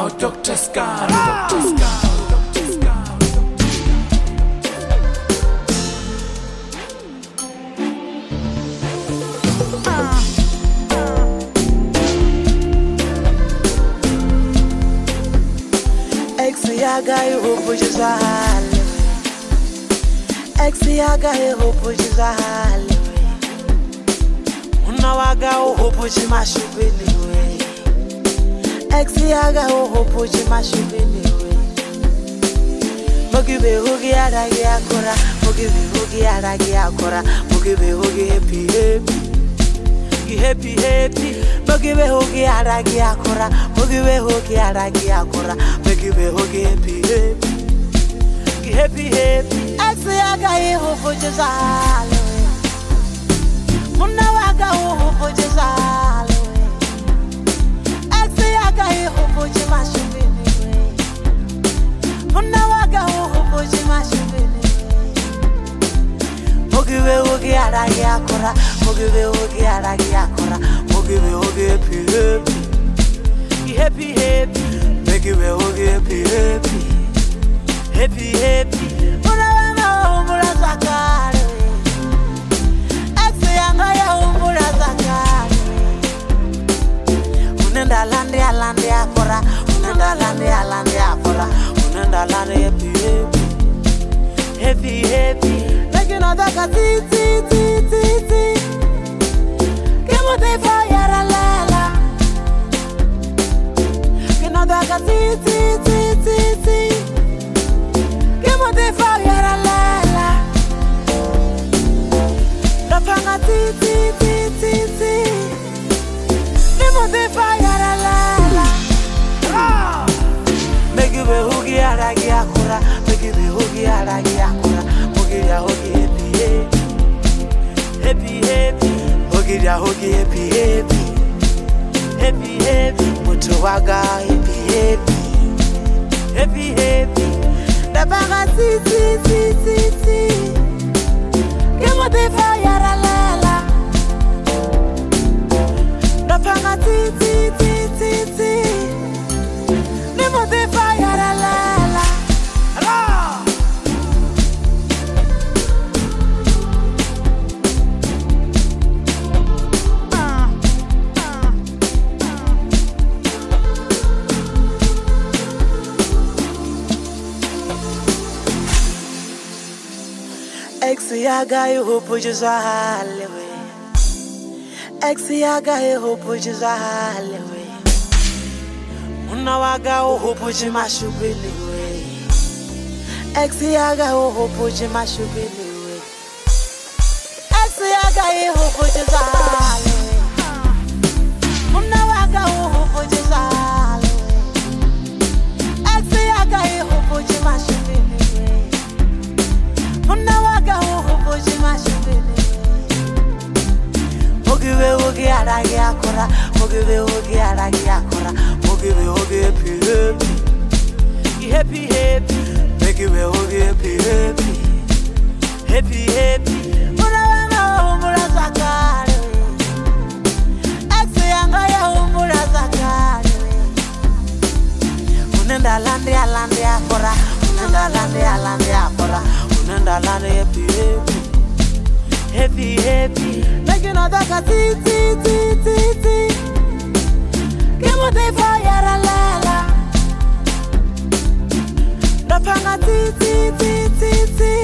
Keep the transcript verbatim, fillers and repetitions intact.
Now Doctor Scan, Doctor Scan, Doctor Scan. Ex-yaga hope jizale Ex-yaga hope jizale Unawaga hope jimashubini we Ex-yaga hope jimashubini we Mugibe hogi aragi akora Mugibe hogi aragi akora Mugibe hogi happy happy Happy happy Mugibe hogi aragi akora Mugibe hogi aragi akora Mugibe hogi happy happy Happy happy Ex-yaga hope jizale Munawaga hope jizale Ex-yaga hope jimashubini we Munawaga hope jimashubini Mugibe hogi aragi akora Mugibe hogi aragi akora Mugibe hogi happy happy Happy happy Mugibe hogi happy happy Happy happy Munawaga umura zakare Ex-yaga ya umura zakare Unenda lande alande akora Unenda lande alande akora Unenda lande happy happy Happy happy Another ti ti ti ti ti. Kemo te fire lela. Another ti ti ti ti ti. Kemo te fire lela. Napanga ti ti ti ti ti. Kemo te fire lela. Make you be hogi aragi akura. Make you be hogi aragi akura. Hogi ya hogi. Happy, happy, hogi ya hogi happy, happy, happy, happy, mutuwaga happy, happy, happy, happy. Dabanga ti ti ti ti ti, kemo te fire lela. Dabanga ti ti ti ti ti, kemo te fire lela. Ex-yaga hope jizale we Ex-yaga hope jizale we Unawaga hope jimashubini we Ex-yaga hope jimashubini we Ex-yaga hope jizale we Unawaga hope jizale we Ex-yaga hope jimashubini we Unawaga hope jimashubini Mugibe hogi aragi akora Mugibe hogi aragi akora Mugibe hogi happy happy Happy happy Mugibe hogi happy happy Happy happy Unawaga umura zakare Ex-yaga ya umura zakare Unenda lande alande akora Unenda lande alande akora Unenda lande happy happy Happy happy Like another ti ti ti ti ti Kemo te fire lela Napanga ti ti ti ti ti